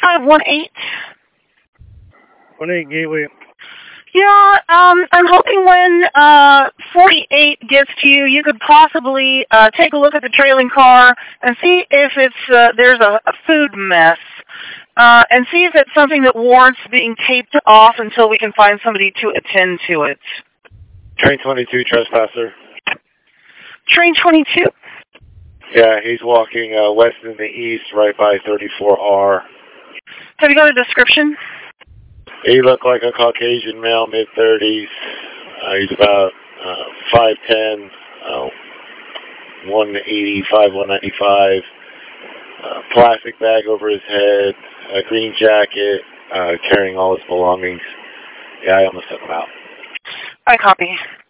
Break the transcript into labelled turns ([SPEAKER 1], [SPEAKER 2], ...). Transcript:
[SPEAKER 1] 518.
[SPEAKER 2] 18 Gateway.
[SPEAKER 1] Yeah, I'm hoping when 48 gets to you, you could possibly take a look at the trailing car and see if there's a food mess, and see if it's something that warrants being taped off until we can find somebody to attend to it.
[SPEAKER 3] Train 22, trespasser.
[SPEAKER 1] Train 22?
[SPEAKER 3] Yeah, he's walking west and the east, right by 34R.
[SPEAKER 1] Have you got a description?
[SPEAKER 3] He looked like a Caucasian male, mid-30s. He's about 5'10", 185, 195. Plastic bag over his head, a green jacket, carrying all his belongings. Yeah, I almost took him out.
[SPEAKER 1] I copy.